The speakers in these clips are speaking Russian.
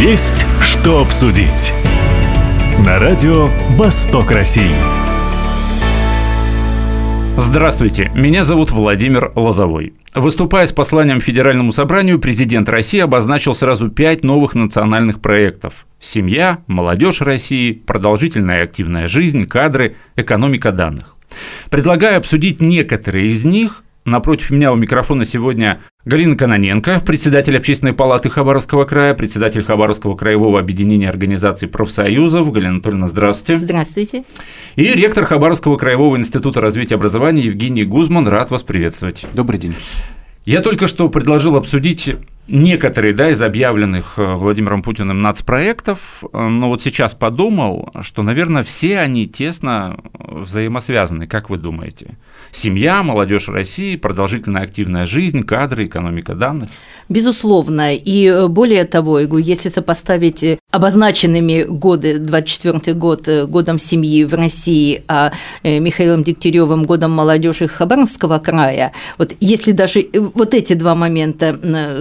Есть что обсудить. На радио «Восток России». Здравствуйте, меня зовут Владимир Лозовой. Выступая с посланием Федеральному собранию, президент России обозначил сразу 5 новых национальных проектов: семья, молодежь России, продолжительная и активная жизнь, кадры, экономика данных. Предлагаю обсудить некоторые из них. Напротив меня у микрофона сегодня Галина Кононенко, председатель Общественной палаты Хабаровского края, председатель Хабаровского краевого объединения организаций профсоюзов. Галина Анатольевна, здравствуйте. Здравствуйте. И ректор Хабаровского краевого института развития образования Евгений Гузман. Рад вас приветствовать. Добрый день. Я только что предложил обсудить некоторые из объявленных Владимиром Путиным нацпроектов, но вот сейчас подумал, что, наверное, все они тесно взаимосвязаны. Как вы думаете? Семья, молодежь России, продолжительная активная жизнь, кадры, экономика данных? Безусловно. И более того, если сопоставить обозначенными годы, 24-й год годом семьи в России, а Михаилом Дегтяревым годом молодежи Хабаровского края, вот если даже вот эти два момента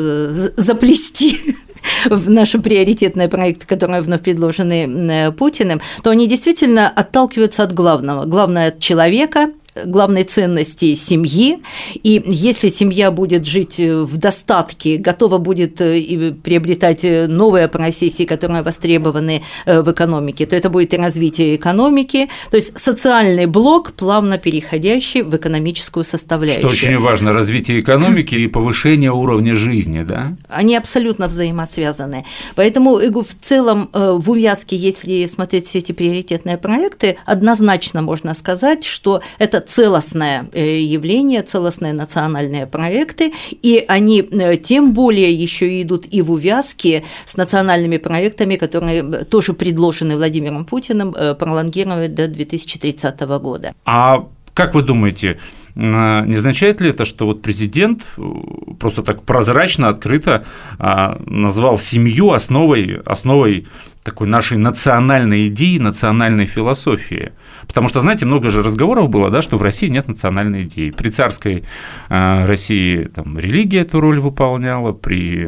заплести в наши приоритетные проекты, которые вновь предложены Путиным, то они действительно отталкиваются от главного. Главное – от человека, главной ценности семьи, и если семья будет жить в достатке, готова будет приобретать новые профессии, которые востребованы в экономике, то это будет и развитие экономики, то есть социальный блок, плавно переходящий в экономическую составляющую. Что очень важно, развитие экономики и повышение уровня жизни, да? Они абсолютно взаимосвязаны. Поэтому в целом в увязке, если смотреть все эти приоритетные проекты, однозначно можно сказать, что это целостное явление, целостные национальные проекты, и они тем более еще идут и в увязке с национальными проектами, которые тоже предложены Владимиром Путиным пролонгировать до 2030 года. А как вы думаете, не означает ли это, что вот президент просто так прозрачно, открыто назвал семью основой такой нашей национальной идеи, национальной философии? Потому что, знаете, много же разговоров было, да, что в России нет национальной идеи. При царской России там религия эту роль выполняла, при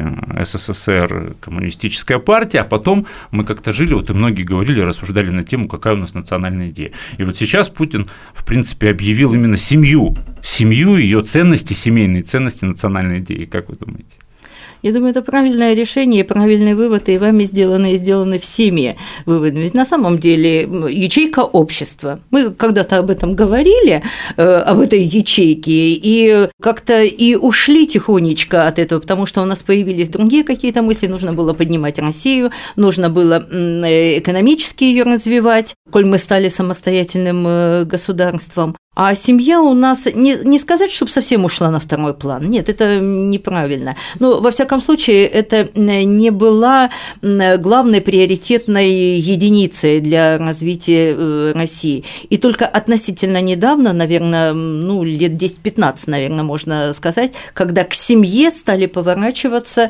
СССР коммунистическая партия, а потом мы как-то жили, вот и многие говорили, рассуждали на тему, какая у нас национальная идея. И вот сейчас Путин, в принципе, объявил именно семью, ее ценности, семейные ценности национальной идеи. Как вы думаете? Я думаю, это правильное решение, правильный вывод, и вами сделаны всеми выводами. Ведь на самом деле ячейка общества. Мы когда-то об этом говорили, об этой ячейке, и как-то и ушли тихонечко от этого, потому что у нас появились другие какие-то мысли, нужно было поднимать Россию, нужно было экономически ее развивать, коль мы стали самостоятельным государством. А семья у нас, не сказать, чтобы совсем ушла на второй план, нет, это неправильно. Но, во всяком случае, это не была главной приоритетной единицей для развития России. И только относительно недавно, наверное, лет 10-15, наверное, можно сказать, когда к семье стали поворачиваться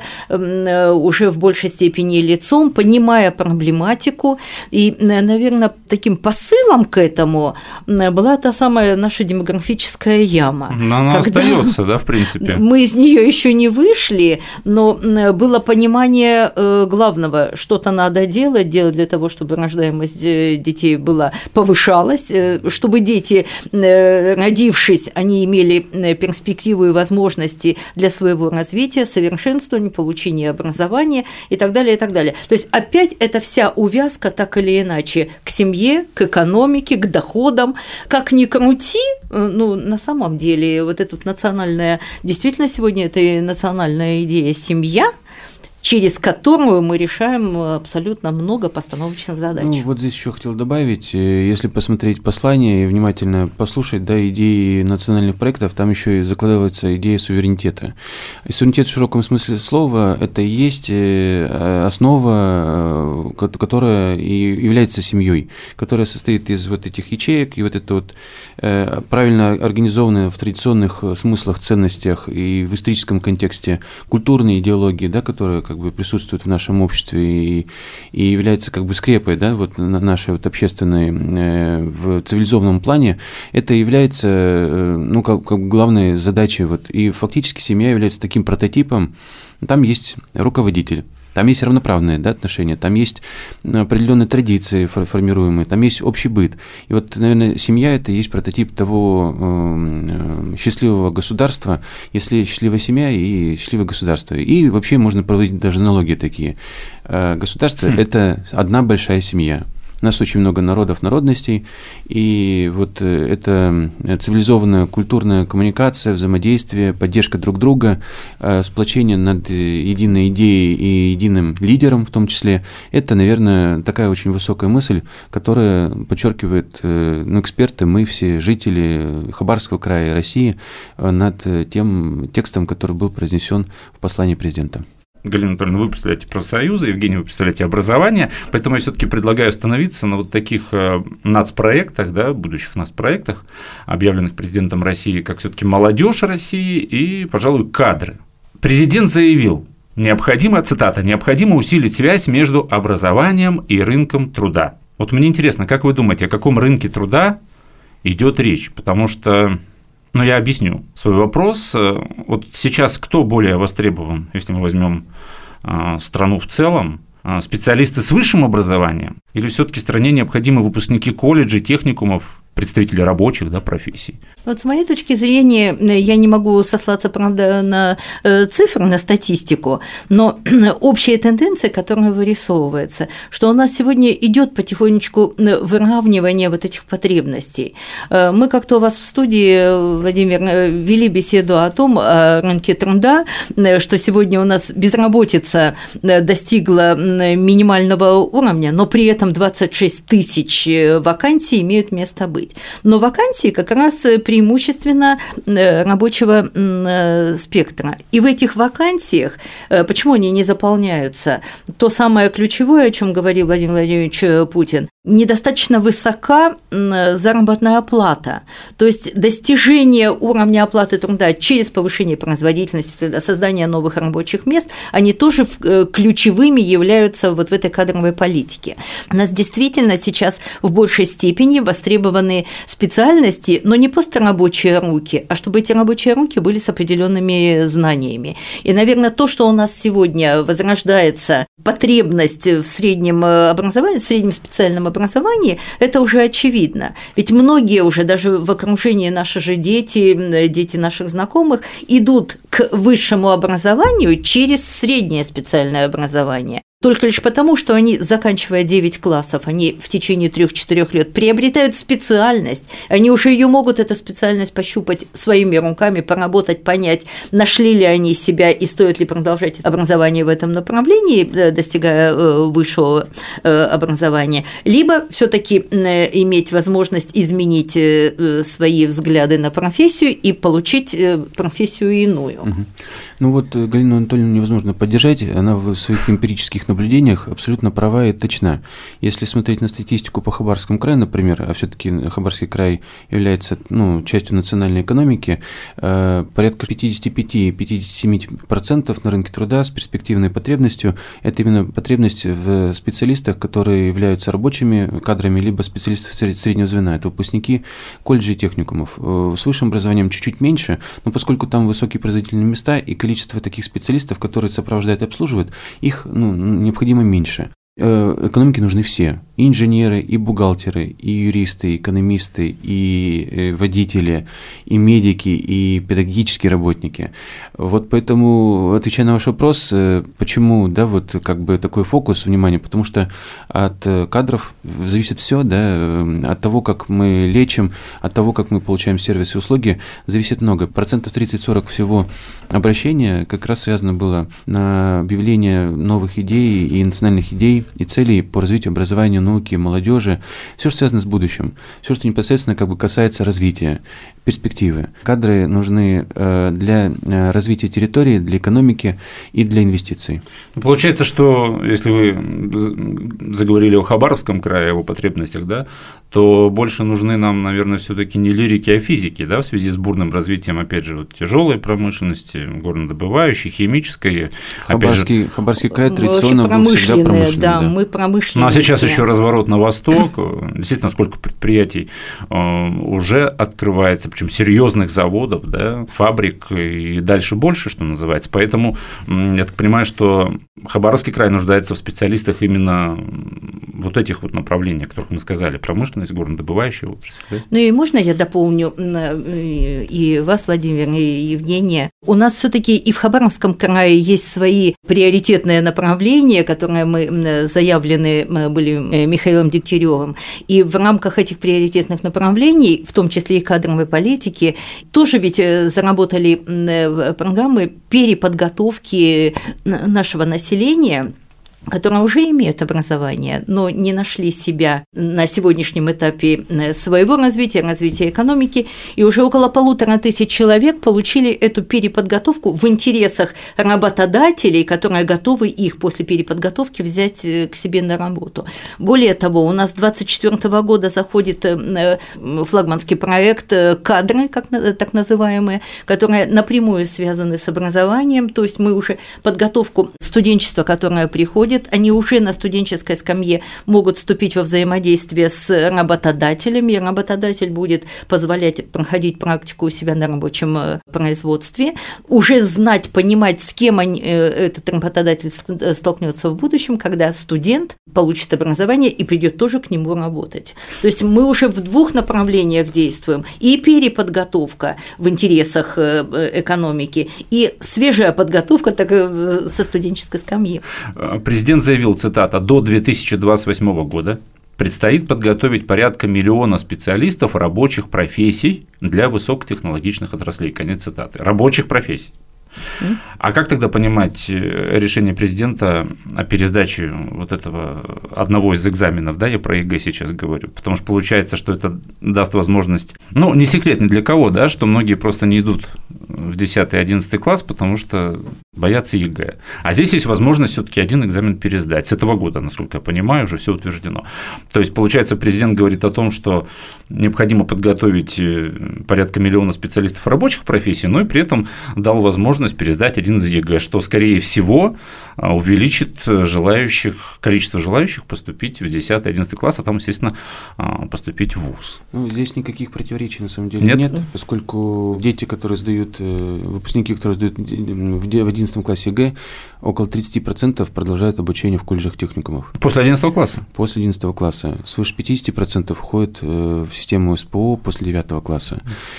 уже в большей степени лицом, понимая проблематику. И, наверное, таким посылом к этому была та самая наша демографическая яма. Но она остается, да, в принципе. Мы из нее еще не вышли, но было понимание главного, что-то надо делать для того, чтобы рождаемость детей повышалась, чтобы дети, родившись, они имели перспективу и возможности для своего развития, совершенствования, получения образования и так далее, и так далее. То есть опять эта вся увязка так или иначе к семье, к экономике, к доходам, как ни крути, на самом деле вот эта национальная, действительно сегодня это и национальная идея семья, через которую мы решаем абсолютно много постановочных задач. Вот здесь еще хотел добавить, если посмотреть послание и внимательно послушать, идеи национальных проектов, там еще и закладывается идея суверенитета. И суверенитет в широком смысле слова – это и есть основа, которая и является семьей, которая состоит из вот этих ячеек, и вот это вот правильно организованная в традиционных смыслах, ценностях и в историческом контексте культурной идеологии, которая присутствует в нашем обществе и является скрепой, нашей общественной в цивилизованном плане, это является главной задачей. И фактически семья является таким прототипом. Там есть руководитель, там есть равноправные, да, отношения, там есть определенные традиции формируемые, там есть общий быт. И вот, наверное, семья – это и есть прототип того счастливого государства, если счастливая семья и счастливое государство. И вообще можно проводить даже аналогии такие. Государство – это одна большая семья. У нас очень много народов, народностей, и вот это цивилизованная культурная коммуникация, взаимодействие, поддержка друг друга, сплочение над единой идеей и единым лидером в том числе, это, наверное, такая очень высокая мысль, которая подчеркивает эксперты, мы все жители Хабаровского края России над тем текстом, который был произнесен в послании президента. Галина Анатольевна, вы представляете профсоюзы, Евгений, вы представляете образование, поэтому я все-таки предлагаю остановиться на вот таких нацпроектах, да, будущих нацпроектах, объявленных президентом России, как все-таки молодежь России и, пожалуй, кадры. Президент заявил, цитата, необходимо усилить связь между образованием и рынком труда. Вот мне интересно, как вы думаете, о каком рынке труда идет речь? Потому что я объясню свой вопрос. Вот сейчас кто более востребован, если мы возьмем страну в целом, специалисты с высшим образованием или все-таки стране необходимы выпускники колледжей, техникумов, представители рабочих, да, профессий? Вот с моей точки зрения, я не могу сослаться, правда, на цифры, на статистику, но общая тенденция, которая вырисовывается, что у нас сегодня идет потихонечку выравнивание вот этих потребностей. Мы как-то у вас в студии, Владимир, вели беседу о том, о рынке труда, что сегодня у нас безработица достигла минимального уровня, но при этом 26 тысяч вакансий имеют место быть. Но вакансии как раз преимущественно рабочего спектра. И в этих вакансиях, почему они не заполняются? То самое ключевое, о чем говорил Владимир Владимирович Путин, недостаточно высока заработная плата. То есть достижение уровня оплаты труда через повышение производительности труда, создание новых рабочих мест, они тоже ключевыми являются вот в этой кадровой политике. У нас действительно сейчас в большей степени востребованы специальности, но не просто рабочие руки, а чтобы эти рабочие руки были с определенными знаниями. И, наверное, то, что у нас сегодня возрождается потребность в среднем образовании, в среднем специальном образовании, это уже очевидно. Ведь многие уже, даже в окружении наши же дети наших знакомых, идут к высшему образованию через среднее специальное образование. Только лишь потому, что они, заканчивая 9 классов, они в течение 3-4 лет приобретают специальность, они уже ее могут, эту специальность, пощупать своими руками, поработать, понять, нашли ли они себя и стоит ли продолжать образование в этом направлении, достигая высшего образования, либо все-таки иметь возможность изменить свои взгляды на профессию и получить профессию иную. Ну вот Галину Анатольевну невозможно поддержать, она в своих эмпирических наблюдениях абсолютно права и точна. Если смотреть на статистику по Хабаровскому краю, например, а все-таки Хабаровский край является частью национальной экономики, порядка 55-57% на рынке труда с перспективной потребностью – это именно потребность в специалистах, которые являются рабочими кадрами, либо специалистов среднего звена. Это выпускники колледжей и техникумов. С высшим образованием чуть-чуть меньше, но поскольку там высокие производительные места и количество таких специалистов, которые сопровождают и обслуживают, их необходимо меньше. Экономике нужны все. И инженеры, и бухгалтеры, и юристы, и экономисты, и водители, и медики, и педагогические работники. Вот поэтому, отвечая на ваш вопрос, почему, такой фокус внимания, потому что от кадров зависит все, от того, как мы лечим, от того, как мы получаем сервисы и услуги, зависит много. 30-40% всего обращения как раз связано было на объявление новых идей и национальных идей и целей по развитию образования, науки, молодежи, все, что связано с будущим, все, что непосредственно касается развития, перспективы. Кадры нужны для развития территории, для экономики и для инвестиций. Получается, что если вы заговорили о Хабаровском крае, о его потребностях, то больше нужны нам, наверное, все-таки не лирики, а физики, да, в связи с бурным развитием, опять же, вот, тяжелой промышленности, горнодобывающей, химической. Хабаровский край традиционно был всегда промышленный. Да, мы промышленные. Ну, а сейчас еще разворот на восток, действительно, сколько предприятий уже открывается, причем серьезных заводов, да, фабрик и дальше больше, что называется. Поэтому я так понимаю, что Хабаровский край нуждается в специалистах именно вот этих вот направлений, о которых мы сказали, промышленность, горнодобывающая отрасль. Да? Ну и можно я дополню и вас, Владимир, и Евгения. У нас все-таки и в Хабаровском крае есть свои приоритетные направления, которые мы заявлены были Михаилом Дегтяревым. И в рамках этих приоритетных направлений, в том числе и кадровой политики, тоже ведь заработали программы переподготовки нашего населения, которые уже имеют образование, но не нашли себя на сегодняшнем этапе своего развития экономики, и уже около 1500 человек получили эту переподготовку в интересах работодателей, которые готовы их после переподготовки взять к себе на работу. Более того, у нас с 2024 года заходит флагманский проект «Кадры», так называемые, которые напрямую связаны с образованием, то есть мы уже подготовку студенчества, которое приходит, они уже на студенческой скамье могут вступить во взаимодействие с работодателями, и работодатель будет позволять проходить практику у себя на рабочем производстве, уже знать, понимать, с кем этот работодатель столкнется в будущем, когда студент получит образование и придет тоже к нему работать. То есть мы уже в двух направлениях действуем: и переподготовка в интересах экономики, и свежая подготовка так, со студенческой скамьи. Президент заявил, цитата, до 2028 года предстоит подготовить порядка 1 миллиона специалистов рабочих профессий для высокотехнологичных отраслей. Конец цитаты. Рабочих профессий. А как тогда понимать решение президента о пересдаче вот этого одного из экзаменов, да, я про ЕГЭ сейчас говорю, потому что получается, что это даст возможность, ну, не секрет ни для кого, да, что многие просто не идут в 10-11 класс, потому что боятся ЕГЭ. А здесь есть возможность все-таки один экзамен пересдать. С этого года, насколько я понимаю, уже все утверждено. То есть, получается, президент говорит о том, что необходимо подготовить порядка 1 миллиона специалистов рабочих профессий, но и при этом дал возможность пересдать один из ЕГЭ, что, скорее всего, увеличит количество желающих поступить в 10-11 класс, а там, естественно, поступить в вуз. Ну, здесь никаких противоречий, на самом деле, нет, поскольку дети, которые сдают, выпускники, которые сдают в 11 классе ЕГЭ, около 30% продолжают обучение в колледжах техникумов. После 11 класса? После 11 класса. Свыше 50% входят в систему СПО после 9 класса.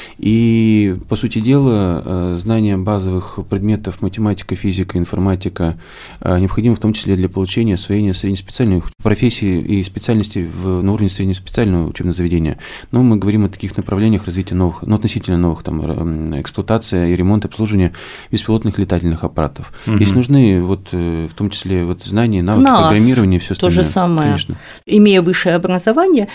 И, по сути дела, знание базовых предметов математика, физика, информатика необходимо в том числе для получения освоения среднеспециальных профессий и специальностей на уровне среднеспециального учебного заведения. Но мы говорим о таких направлениях развития новых, относительно новых, там, эксплуатация и ремонт, обслуживание беспилотных летательных аппаратов. Здесь нужны в том числе знания, навыки программирования и все остальное. То же самое. Конечно. Имея высшее образование,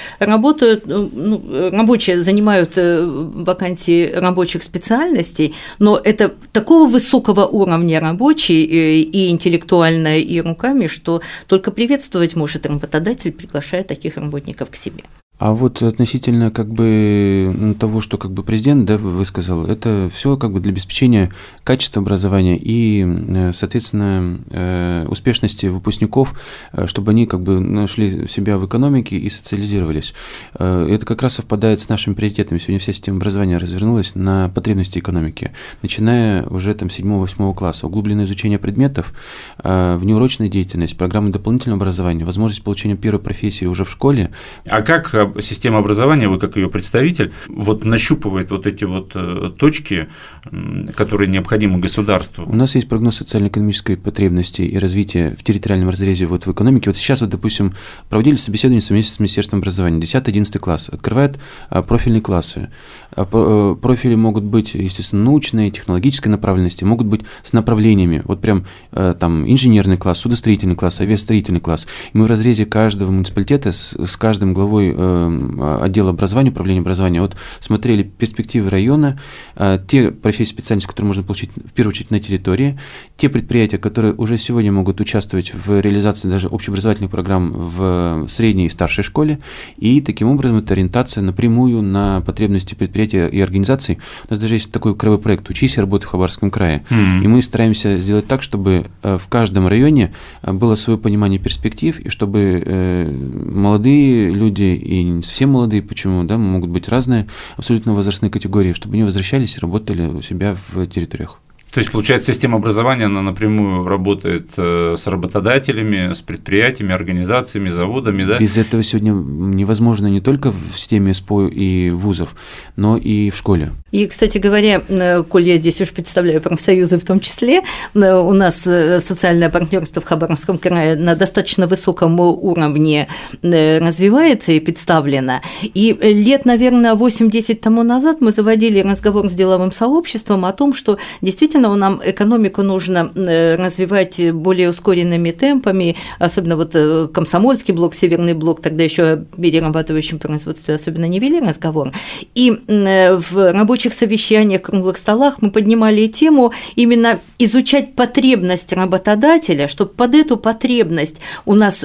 рабочие занимают вакансии рабочих специальностей, но это такого высокого уровня рабочий и интеллектуально, и руками, что только приветствовать может работодатель, приглашая таких работников к себе. А вот относительно того, что президент, да, высказал, это все для обеспечения качества образования и, соответственно, успешности выпускников, чтобы они нашли себя в экономике и социализировались. Это как раз совпадает с нашими приоритетами. Сегодня вся система образования развернулась на потребности экономики, начиная уже 7-8 класса. Углубленное изучение предметов, внеурочная деятельность, программы дополнительного образования, возможность получения первой профессии уже в школе. А как система образования, вы как ее представитель, нащупывает эти точки, которые необходимы государству? У нас есть прогноз социально-экономической потребности и развития в территориальном разрезе в экономике. Сейчас, допустим, проводили собеседование совместно с Министерством образования, 10-11 класс, открывают профильные классы. Профили могут быть, естественно, научной, технологической направленности, могут быть с направлениями, инженерный класс, судостроительный класс, авиастроительный класс. И мы в разрезе каждого муниципалитета с каждым главой отдела образования, управления образования, смотрели перспективы района, те профессий, специальностей, которые можно получить в первую очередь на территории, те предприятия, которые уже сегодня могут участвовать в реализации даже общеобразовательных программ в средней и старшей школе, и таким образом это ориентация напрямую на потребности предприятия и организаций. У нас даже есть такой краевой проект «Учись и работай в Хабаровском крае», и мы стараемся сделать так, чтобы в каждом районе было свое понимание перспектив, и чтобы молодые люди и не совсем молодые, почему, да, могут быть разные абсолютно возрастные категории, чтобы они возвращались и работали у себя в территориях. То есть, получается, система образования, она напрямую работает с работодателями, с предприятиями, организациями, заводами, да? Без этого сегодня невозможно не только в системе СПО и вузов, но и в школе. И, кстати говоря, коль я здесь уж представляю профсоюзы в том числе, у нас социальное партнерство в Хабаровском крае на достаточно высоком уровне развивается и представлено. И лет, наверное, 8-10 тому назад мы заводили разговор с деловым сообществом о том, что действительно нам экономику нужно развивать более ускоренными темпами, особенно вот Комсомольский блок, Северный блок, тогда еще о перерабатывающем производстве особенно не вели разговор. И в рабочих совещаниях, круглых столах мы поднимали тему именно изучать потребность работодателя, чтобы под эту потребность у нас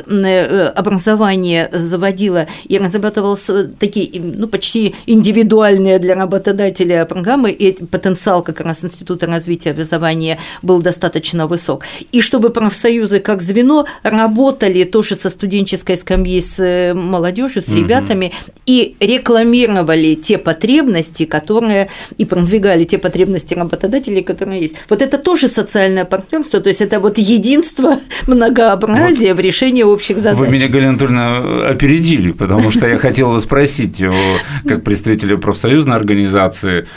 образование заводило и разрабатывалось такие, почти индивидуальные для работодателя программы, и потенциал как раз Института развития образования был достаточно высок. И чтобы профсоюзы как звено работали тоже со студенческой скамьи, с молодежью, с ребятами, и рекламировали те потребности, которые и продвигали те потребности работодателей, которые есть. Вот это тоже социальное партнерство, то есть это вот единство, многообразие в решении общих задач. Вы меня, Галина Анатольевна, опередили, потому что я хотел вас спросить, как представителя профсоюзной организации,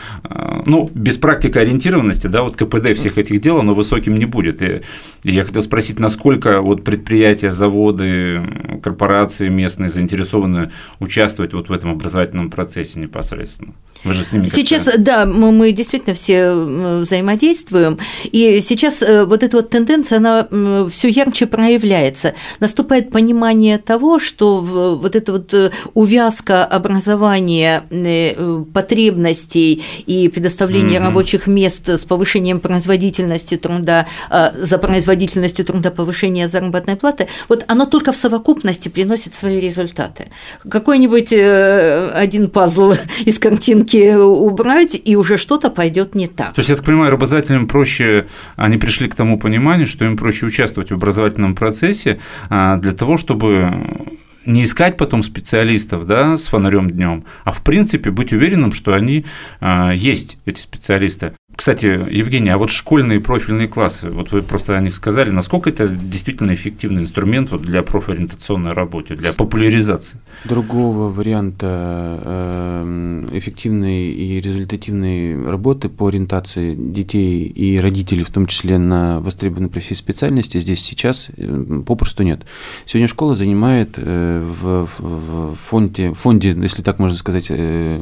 без практикоориентированности, да, вот КПД всех этих дел, оно высоким не будет. И я хотел спросить, насколько вот предприятия, заводы, корпорации местные заинтересованы участвовать вот в этом образовательном процессе непосредственно? Вы же с ними сейчас, да, мы действительно все взаимодействуем, и сейчас вот эта вот тенденция, она все ярче проявляется. Наступает понимание того, что вот эта вот увязка образования, потребностей и предоставления рабочих мест с повышением производительности труда, за производительностью труда повышение заработной платы, вот оно только в совокупности приносит свои результаты. Какой-нибудь один пазл из картинки убрать, и уже что-то пойдет не так. То есть, я так понимаю, работодателям проще, они пришли к тому пониманию, что им проще участвовать в образовательном процессе для того, чтобы не искать потом специалистов, да, с фонарем днем, а в принципе быть уверенным, что они есть, эти специалисты. Кстати, Евгений, а вот школьные профильные классы, вот вы просто о них сказали, насколько это действительно эффективный инструмент вот для профориентационной работы, для популяризации? Другого варианта эффективной и результативной работы по ориентации детей и родителей, в том числе на востребованные профессии специальности, здесь сейчас попросту нет. Сегодня школа занимает в фонде, если так можно сказать,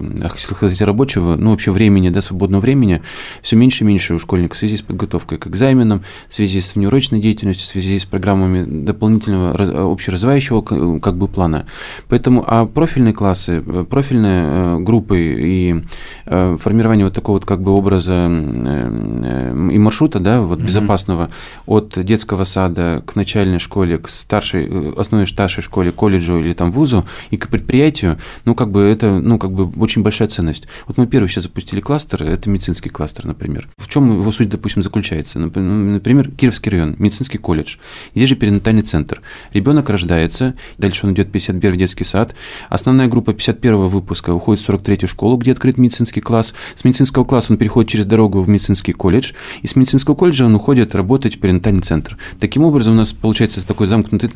рабочего, вообще времени, да, свободного времени, все меньше и меньше у школьников в связи с подготовкой к экзаменам, в связи с внеурочной деятельностью, в связи с программами дополнительного общеразвивающего плана. Поэтому профильные классы, профильные группы и формирование вот такого вот образа и маршрута, да, вот безопасного от детского сада к начальной школе, к основной старшей школе, колледжу или там вузу и к предприятию, это очень большая ценность. Вот мы первый сейчас запустили кластер, это медицинский кластер, например. В чем его суть, допустим, заключается? Например, Кировский район, медицинский колледж. Здесь же перинатальный центр. Ребенок рождается, дальше он идет в 51-й детский сад. Основная группа 51-го выпуска уходит в 43-ю школу, где открыт медицинский класс. С медицинского класса он переходит через дорогу в медицинский колледж, и с медицинского колледжа он уходит работать в перинатальный центр. Таким образом, у нас получается такой замкнутый...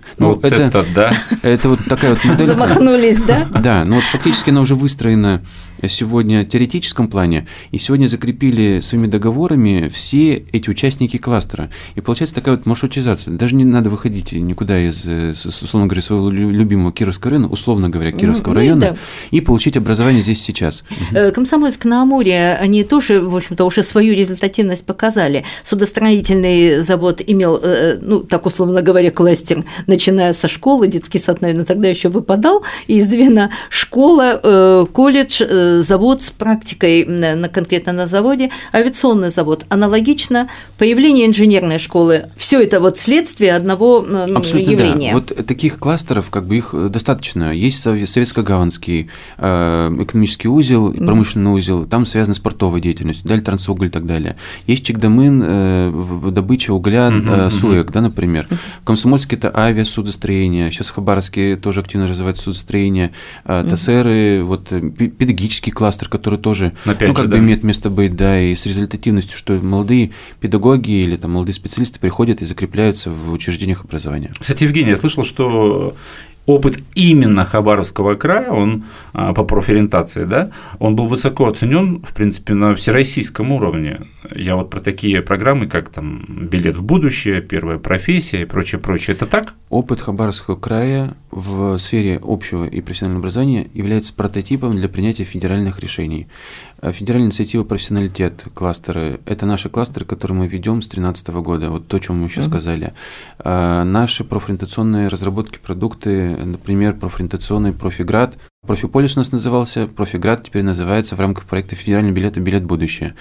Это вот такая вот модель. Замахнулись, да? Да, фактически она уже выстроена сегодня в теоретическом плане, и сегодня закрепили своими договорами все эти участники кластера. И получается такая вот маршрутизация. Даже не надо выходить никуда из, условно говоря, своего любимого Кировского района, условно говоря, Кировского района, и получить образование здесь сейчас. Комсомольск-на-Амуре, они тоже, в общем-то, уже свою результативность показали. Судостроительный завод имел, так условно говоря, кластер, начиная со школы, детский сад, наверное, тогда еще выпадал из звена, школа, колледж, завод с практикой конкретно на заводе, авиационный завод аналогично, появление инженерной школы. Все это вот следствие одного абсолютно явления. Да. Вот таких кластеров, как бы их достаточно. Есть Советско-Гаванский экономический узел, промышленный узел, там связано с портовой деятельностью, далее Трансуголь и так далее. Есть Чикдамын, добыча угля, СУЭК, да, например. В Комсомольске это авиасудостроение, сейчас в Хабаровске тоже активно развивается судостроение, ТСРы, вот педагогический кластер, который тоже имеет место быть, да, и с результативностью, что молодые педагоги или там молодые специалисты приходят и закрепляются в учреждениях образования. Кстати, Евгений, я слышал, что опыт именно Хабаровского края, он по профориентации, да, он был высоко оценен, в принципе, на всероссийском уровне. Я вот про такие программы, как там «Билет в будущее», «Первая профессия» и прочее, это так? Опыт Хабаровского края в сфере общего и профессионального образования является прототипом для принятия федеральных решений. Федеральная инициатива «Профессионалитет» кластеры – это наши кластеры, которые мы ведем с 2013 года, вот то, о чем мы сейчас сказали. Наши профориентационные разработки, продукты, например, профориентационный «Профиград». «Профиполис» у нас назывался, «Профиград» теперь называется в рамках проекта «Федеральный билет» и «Билет в будущее».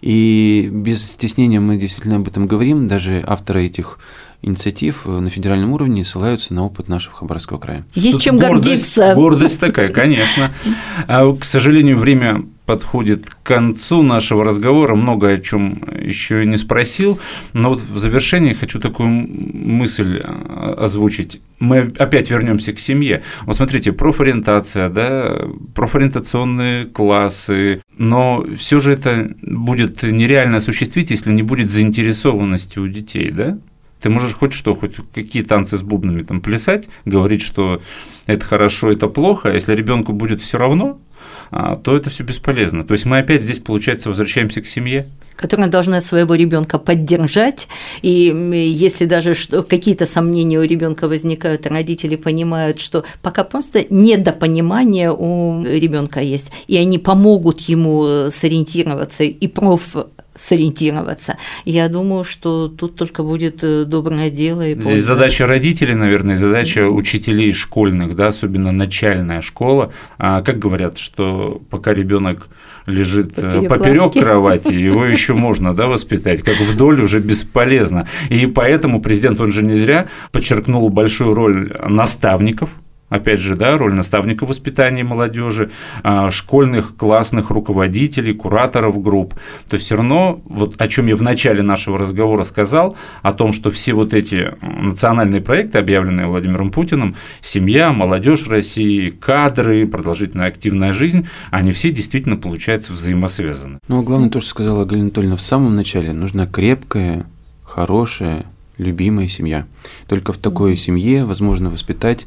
И без стеснения мы действительно об этом говорим, даже авторы этих инициатив на федеральном уровне ссылаются на опыт нашего Хабаровского края. Есть тут чем гордиться. Гордость такая, конечно. К сожалению, время подходит к концу нашего разговора, много о чем еще не спросил, но вот в завершении хочу такую мысль озвучить. Мы опять вернемся к семье. Вот смотрите, профориентация, да, профориентационные классы, но все же это будет нереально осуществить, если не будет заинтересованности у детей, да? Ты можешь хоть какие танцы с бубнами там плясать, говорить, что это хорошо, это плохо, а если ребенку будет все равно, то это все бесполезно. То есть мы опять здесь, получается, возвращаемся к семье, которая должна своего ребенка поддержать, и если даже какие-то сомнения у ребенка возникают, родители понимают, что пока просто недопонимание у ребенка есть, и они помогут ему сориентироваться и сориентироваться. Я думаю, что тут только будет доброе дело и польза. Здесь задача родителей, наверное, задача учителей школьных, да, особенно начальная школа. Как говорят, что пока ребенок лежит поперек кровати, его еще можно, да, воспитать, как вдоль уже бесполезно. И поэтому президент, он же не зря подчеркнул большую роль наставников. Опять же, да, роль наставника в воспитании молодежи, школьных классных руководителей, кураторов групп. То есть все равно, вот о чем я в начале нашего разговора сказал, о том, что все вот эти национальные проекты, объявленные Владимиром Путиным, семья, молодежь России, кадры, продолжительная активная жизнь, они все действительно, получается, взаимосвязаны. Ну, а главное то, что сказала Галина Анатольевна в самом начале, нужна крепкая, хорошая, любимая семья. Только в такой семье возможно воспитать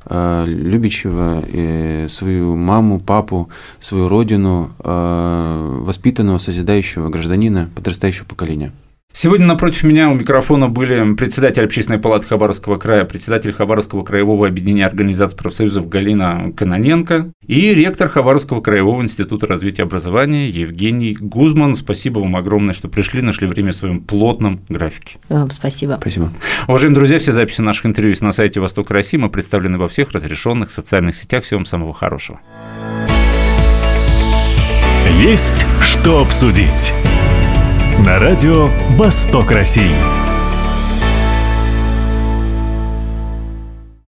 любящего свою маму, папу, свою родину, воспитанного, созидающего гражданина подрастающего поколения. Сегодня напротив меня у микрофона были председатель Общественной палаты Хабаровского края, председатель Хабаровского краевого объединения организаций профсоюзов Галина Кононенко и ректор Хабаровского краевого института развития образования Евгений Гузман. Спасибо вам огромное, что пришли, нашли время в своем плотном графике. Вам спасибо. Спасибо. Уважаемые друзья, все записи наших интервью есть на сайте Восток России. Мы представлены во всех разрешенных социальных сетях. Всего вам самого хорошего. Есть что обсудить. На радио «Восток России».